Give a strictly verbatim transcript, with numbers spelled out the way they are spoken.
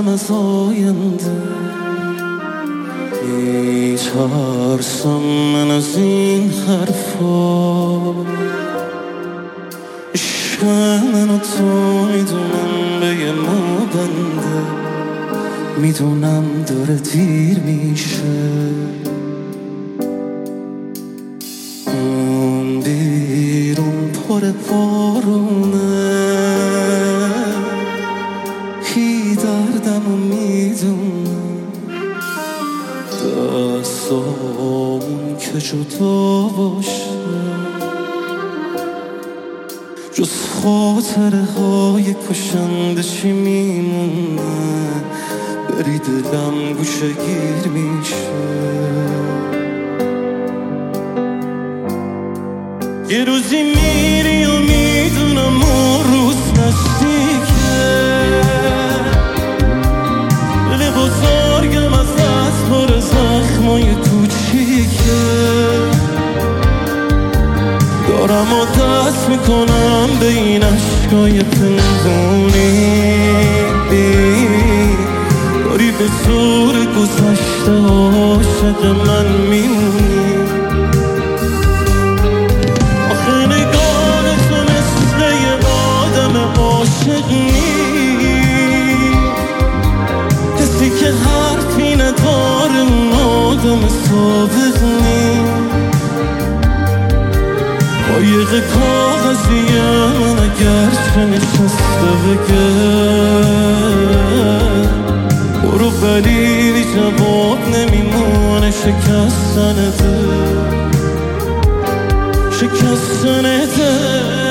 میترسم از آینده، میترسم من از این حرفا. عشق من و تو میدونم به یه مو بنده، میدونم داره دیر میشه. اون بیرون پر بارونه، کی دردم و میدونم، دستامون که جدا باشه جز خاطره های کشنده چی میمونه. بری دلم گوشه گیر میشه. یه روزی میری و میدونم اون روز نزدیکه، دل بزرگم از دست پر زخمای کوچیکه. دارم و دست میکنم به این عشقای پنهونی، داری به زور گذشته عاشق من میمونی. آخه نگاه تو مثل یه آدم عاشق نیست، کسی که حرفی نداره اون آدم صادق نیست. قایق کاغذیه من اگر چه نشسته بگه برو، ولی جواب نمیمونه. شکستن دل، شکستن دل.